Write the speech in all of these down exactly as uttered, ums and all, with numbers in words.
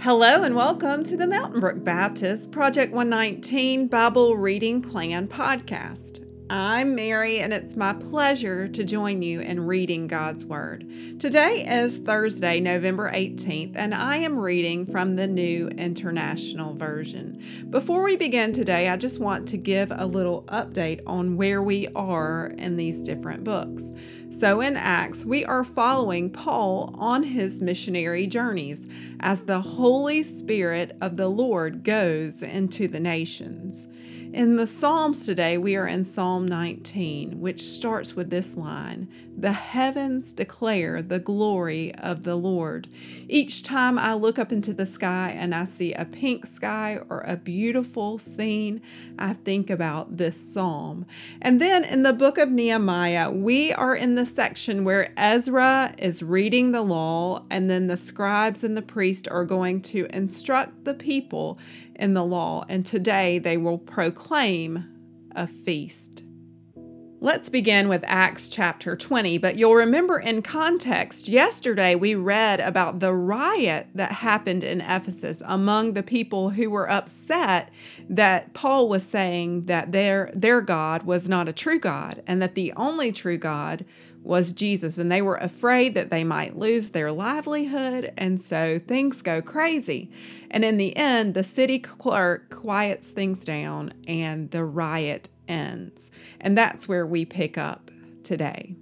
Hello and welcome to the Mountain Brook Baptist Project one nineteen Bible Reading Plan podcast. I'm Mary and it's my pleasure to join you in reading God's Word. Today is Thursday, November eighteenth, and I am reading from the New International Version. Before we begin today, I just want to give a little update on where we are in these different books. So in Acts, we are following Paul on his missionary journeys as the Holy Spirit of the Lord goes into the nations. In the Psalms today, we are in Psalm nineteen, which starts with this line, "The heavens declare the glory of the Lord." Each time I look up into the sky and I see a pink sky or a beautiful scene, I think about this psalm. And then in the book of Nehemiah, we are in the section where Ezra is reading the law, and then the scribes and the priest are going to instruct the people in the law, and today they will proclaim a feast. Let's begin with Acts chapter twenty, but you'll remember in context, yesterday we read about the riot that happened in Ephesus among the people who were upset that Paul was saying that their, their God was not a true God and that the only true God was Jesus, and they were afraid that they might lose their livelihood, and so things go crazy. And in the end, the city clerk quiets things down and the riot ends. And that's where we pick up today.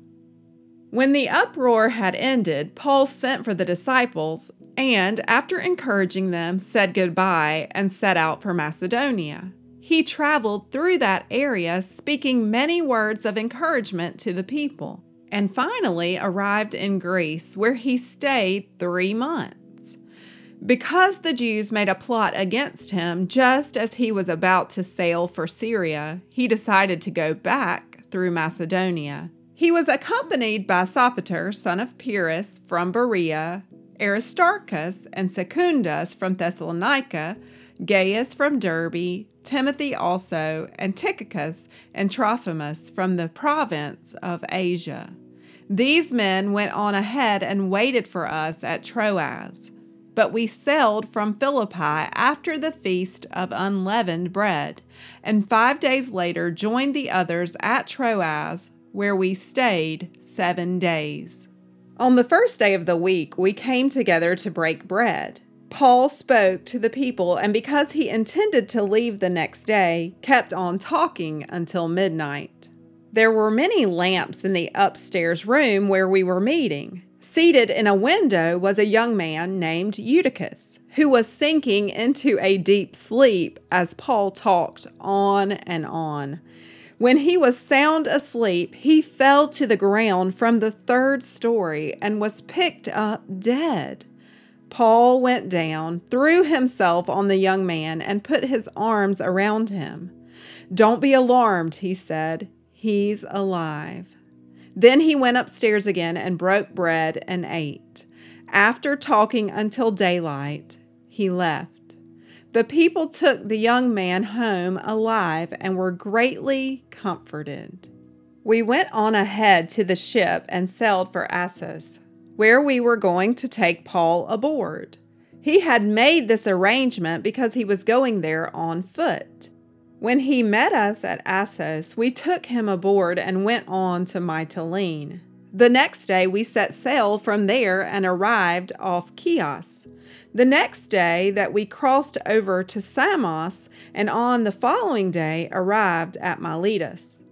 When the uproar had ended, Paul sent for the disciples and, after encouraging them, said goodbye and set out for Macedonia. He traveled through that area, speaking many words of encouragement to the people, and finally arrived in Greece, where he stayed three months. Because the Jews made a plot against him just as he was about to sail for Syria, he decided to go back through Macedonia. He was accompanied by Sopater, son of Pyrrhus, from Berea, Aristarchus and Secundus from Thessalonica, Gaius from Derbe, Timothy also, and Tychicus and Trophimus from the province of Asia. These men went on ahead and waited for us at Troas. But we sailed from Philippi after the feast of unleavened bread, and five days later joined the others at Troas, where we stayed seven days. On the first day of the week, we came together to break bread. Paul spoke to the people, and because he intended to leave the next day, kept on talking until midnight. There were many lamps in the upstairs room where we were meeting. Seated in a window was a young man named Eutychus, who was sinking into a deep sleep as Paul talked on and on. When he was sound asleep, he fell to the ground from the third story and was picked up dead. Paul went down, threw himself on the young man, and put his arms around him. "Don't be alarmed," he said. "He's alive." Then he went upstairs again and broke bread and ate. After talking until daylight, he left. The people took the young man home alive and were greatly comforted. We went on ahead to the ship and sailed for Assos, where we were going to take Paul aboard. He had made this arrangement because he was going there on foot. When he met us at Assos, we took him aboard and went on to Mytilene. The next day we set sail from there and arrived off Chios. The next day that we crossed over to Samos, and on the following day arrived at Miletus.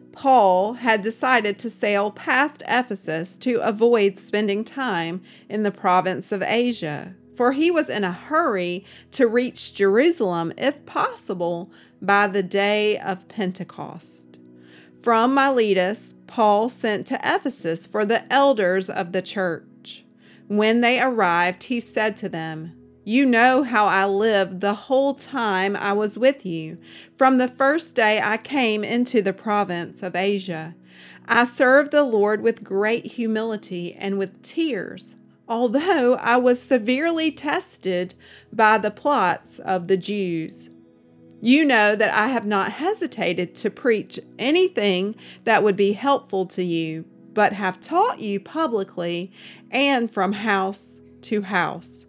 Paul had decided to sail past Ephesus to avoid spending time in the province of Asia, for he was in a hurry to reach Jerusalem, if possible, by the day of Pentecost. From Miletus, Paul sent to Ephesus for the elders of the church. When they arrived, he said to them, "You know how I lived the whole time I was with you, from the first day I came into the province of Asia. I served the Lord with great humility and with tears, although I was severely tested by the plots of the Jews. You know that I have not hesitated to preach anything that would be helpful to you, but have taught you publicly and from house to house.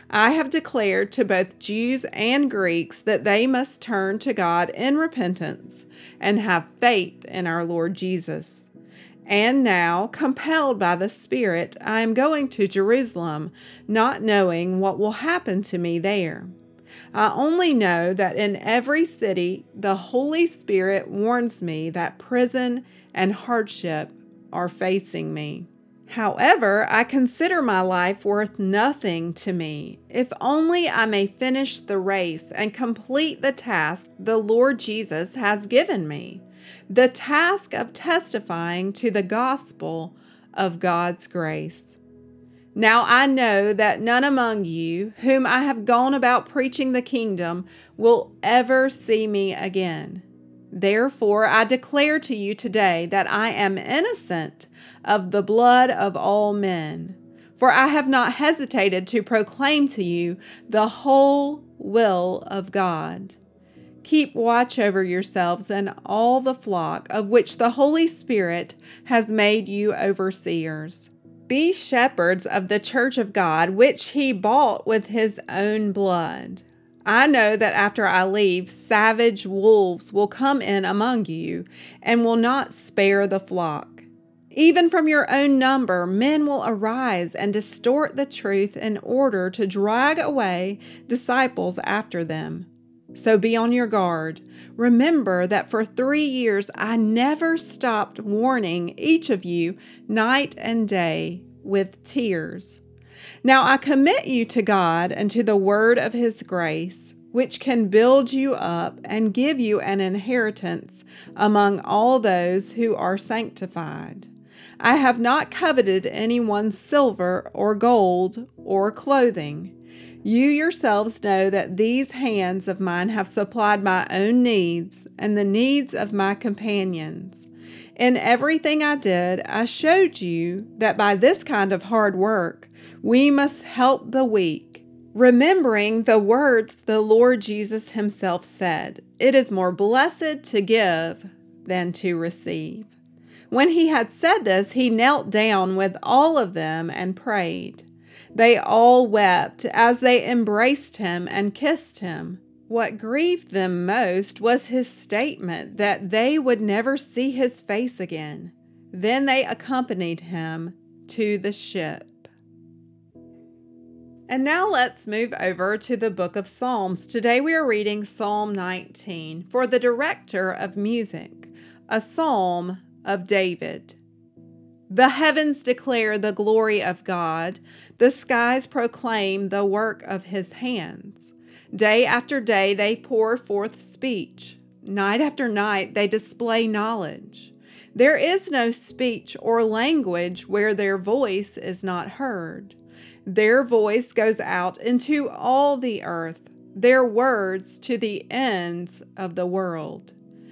I have declared to both Jews and Greeks that they must turn to God in repentance and have faith in our Lord Jesus. And now, compelled by the Spirit, I am going to Jerusalem, not knowing what will happen to me there. I only know that in every city the Holy Spirit warns me that prison and hardship are facing me. However, I consider my life worth nothing to me, if only I may finish the race and complete the task the Lord Jesus has given me, the task of testifying to the gospel of God's grace. Now I know that none among you, whom I have gone about preaching the kingdom, will ever see me again. Therefore, I declare to you today that I am innocent of the blood of all men, for I have not hesitated to proclaim to you the whole will of God. Keep watch over yourselves and all the flock of which the Holy Spirit has made you overseers. Be shepherds of the church of God, which he bought with his own blood. I know that after I leave, savage wolves will come in among you and will not spare the flock. Even from your own number, men will arise and distort the truth in order to drag away disciples after them. So be on your guard. Remember that for three years I never stopped warning each of you night and day with tears. Now I commit you to God and to the word of his grace, which can build you up and give you an inheritance among all those who are sanctified. I have not coveted anyone's silver or gold or clothing. You yourselves know that these hands of mine have supplied my own needs and the needs of my companions. In everything I did, I showed you that by this kind of hard work, we must help the weak, remembering the words the Lord Jesus himself said, "It is more blessed to give than to receive." When he had said this, he knelt down with all of them and prayed. They all wept as they embraced him and kissed him. What grieved them most was his statement that they would never see his face again. Then they accompanied him to the ship. And now let's move over to the book of Psalms. Today we are reading Psalm nineteen for the director of music, a psalm of David. The heavens declare the glory of God. The skies proclaim the work of his hands. Day after day they pour forth speech. Night after night they display knowledge. There is no speech or language where their voice is not heard. Their voice goes out into all the earth, their words to the ends of the world.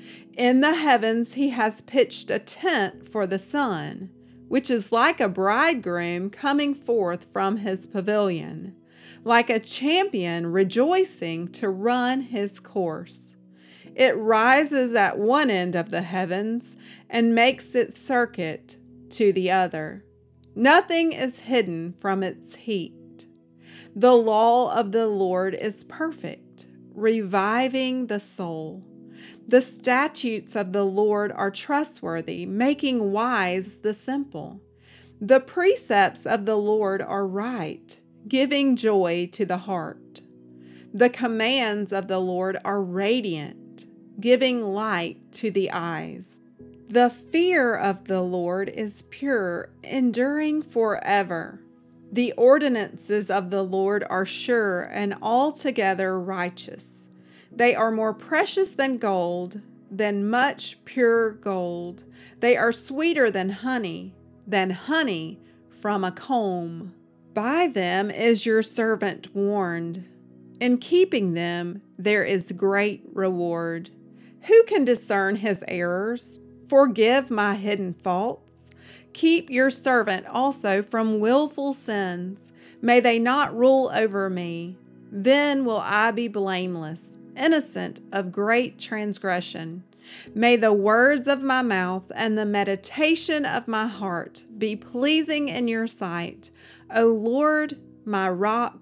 In the heavens he has pitched a tent for the sun, which is like a bridegroom coming forth from his pavilion, like a champion rejoicing to run his course. It rises at one end of the heavens and makes its circuit to the other. Nothing is hidden from its heat. The law of the Lord is perfect, reviving the soul. The statutes of the Lord are trustworthy, making wise the simple. The precepts of the Lord are right, giving joy to the heart. The commands of the Lord are radiant, giving light to the eyes. The fear of the Lord is pure, enduring forever. The ordinances of the Lord are sure and altogether righteous. They are more precious than gold, than much pure gold. They are sweeter than honey, than honey from a comb. By them is your servant warned. In keeping them, there is great reward. Who can discern his errors? Forgive my hidden faults. Keep your servant also from willful sins. May they not rule over me. Then will I be blameless, innocent of great transgression. May the words of my mouth and the meditation of my heart be pleasing in your sight, O Lord, my rock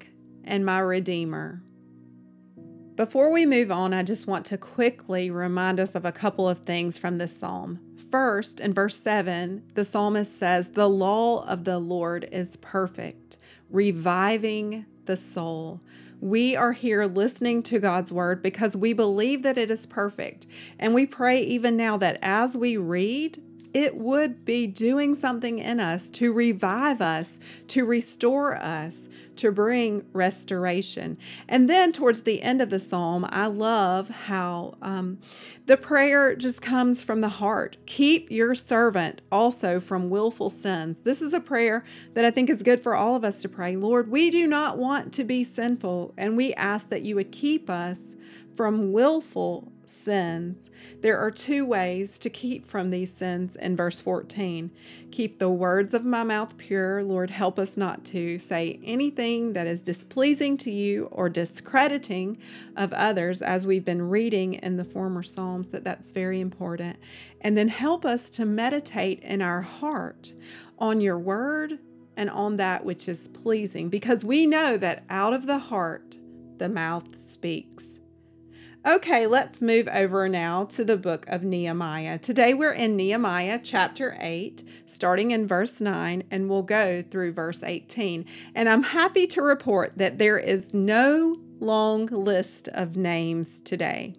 and my Redeemer. Before we move on, I just want to quickly remind us of a couple of things from this psalm. First, in verse seven, the psalmist says, "The law of the Lord is perfect, reviving the soul." We are here listening to God's word because we believe that it is perfect. And we pray even now that as we read, it would be doing something in us to revive us, to restore us, to bring restoration. And then towards the end of the psalm, I love how um, the prayer just comes from the heart. Keep your servant also from willful sins. This is a prayer that I think is good for all of us to pray. Lord, we do not want to be sinful, and we ask that you would keep us from willful sins. There are two ways to keep from these sins in verse fourteen. Keep the words of my mouth pure. Lord, help us not to say anything that is displeasing to you or discrediting of others, as we've been reading in the former Psalms, that that's very important. And then help us to meditate in our heart on your word and on that which is pleasing, because we know that out of the heart, the mouth speaks. Okay, let's move over now to the book of Nehemiah. Today we're in Nehemiah chapter eight, starting in verse nine, and we'll go through verse eighteen. And I'm happy to report that there is no long list of names today.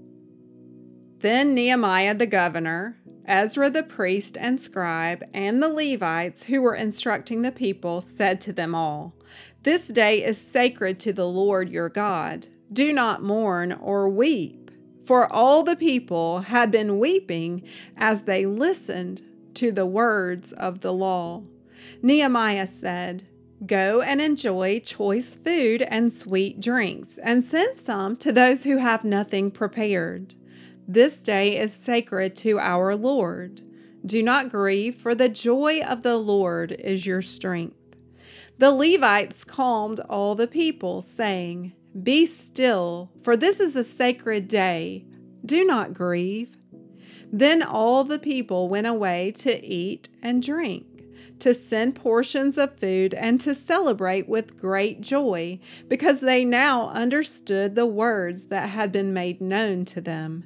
Then Nehemiah the governor, Ezra the priest and scribe, and the Levites who were instructing the people said to them all, "This day is sacred to the Lord your God. Do not mourn or weep." For all the people had been weeping as they listened to the words of the law. Nehemiah said, "Go and enjoy choice food and sweet drinks, and send some to those who have nothing prepared. This day is sacred to our Lord. Do not grieve, for the joy of the Lord is your strength." The Levites calmed all the people, saying, "Be still, for this is a sacred day. Do not grieve." Then all the people went away to eat and drink, to send portions of food, and to celebrate with great joy, because they now understood the words that had been made known to them.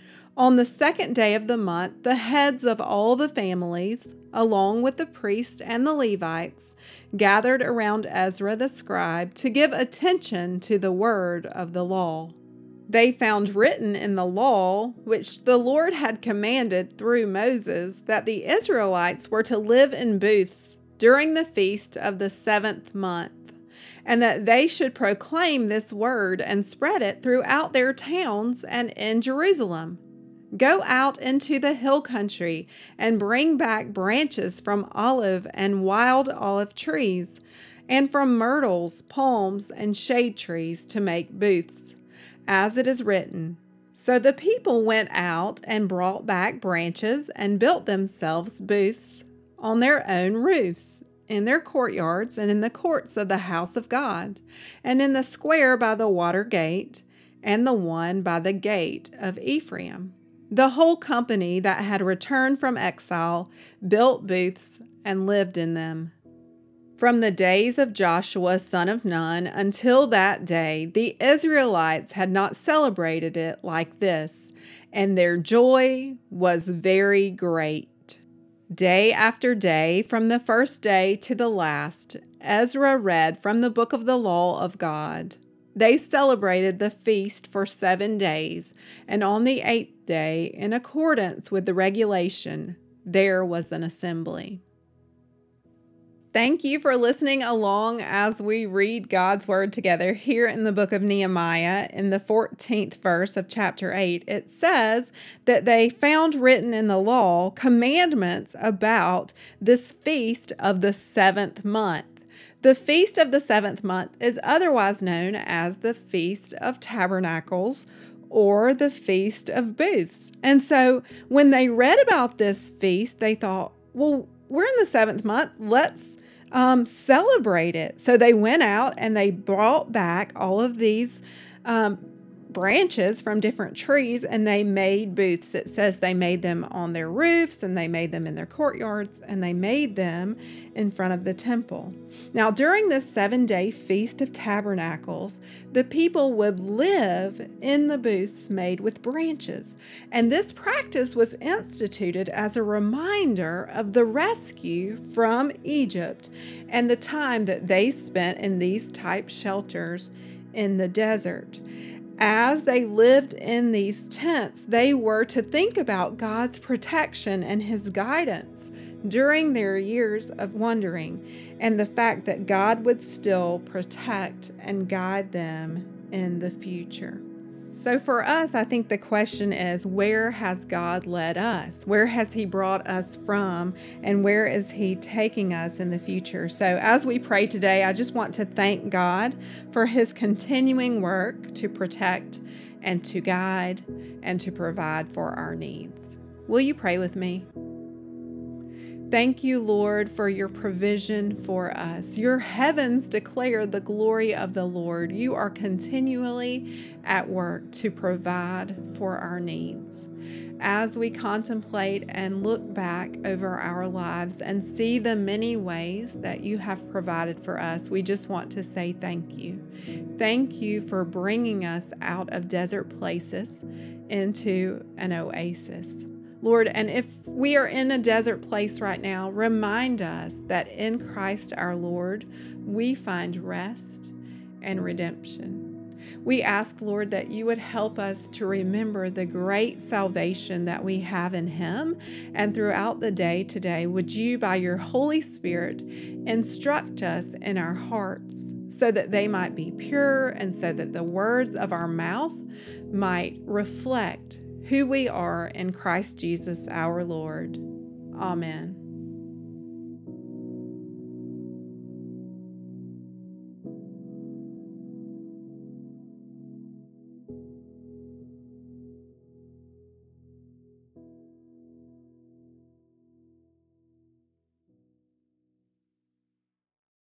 On the second day of the month, the heads of all the families, along with the priests and the Levites, gathered around Ezra the scribe to give attention to the word of the law. They found written in the law, which the Lord had commanded through Moses, that the Israelites were to live in booths during the feast of the seventh month, and that they should proclaim this word and spread it throughout their towns and in Jerusalem. Go out into the hill country and bring back branches from olive and wild olive trees, and from myrtles, palms, and shade trees to make booths, as it is written. So the people went out and brought back branches and built themselves booths on their own roofs, in their courtyards, and in the courts of the house of God, and in the square by the water gate, and the one by the gate of Ephraim. The whole company that had returned from exile built booths and lived in them. From the days of Joshua son of Nun until that day, the Israelites had not celebrated it like this, and their joy was very great. Day after day, from the first day to the last, Ezra read from the book of the law of God. They celebrated the feast for seven days, and on the eighth day, in accordance with the regulation, there was an assembly. Thank you for listening along as we read God's Word together here in the book of Nehemiah. In the fourteenth verse of chapter eight, it says that they found written in the law commandments about this feast of the seventh month. The feast of the seventh month is otherwise known as the Feast of Tabernacles or the Feast of Booths. And so when they read about this feast, they thought, well, we're in the seventh month. Let's um, celebrate it. So they went out and they brought back all of these um, branches from different trees and they made booths. It says they made them on their roofs and they made them in their courtyards and they made them in front of the temple. Now, during this seven-day Feast of Tabernacles, the people would live in the booths made with branches. And this practice was instituted as a reminder of the rescue from Egypt and the time that they spent in these type shelters in the desert. As they lived in these tents, they were to think about God's protection and His guidance during their years of wandering, and the fact that God would still protect and guide them in the future. So for us, I think the question is, where has God led us? Where has He brought us from? And where is He taking us in the future? So as we pray today, I just want to thank God for His continuing work to protect and to guide and to provide for our needs. Will you pray with me? Thank you, Lord, for your provision for us. Your heavens declare the glory of the Lord. You are continually at work to provide for our needs. As we contemplate and look back over our lives and see the many ways that you have provided for us, we just want to say thank you. Thank you for bringing us out of desert places into an oasis. Lord, and if we are in a desert place right now, remind us that in Christ our Lord, we find rest and redemption. We ask, Lord, that you would help us to remember the great salvation that we have in Him. And throughout the day today, would you, by your Holy Spirit, instruct us in our hearts so that they might be pure and so that the words of our mouth might reflect who we are in Christ Jesus our Lord. Amen.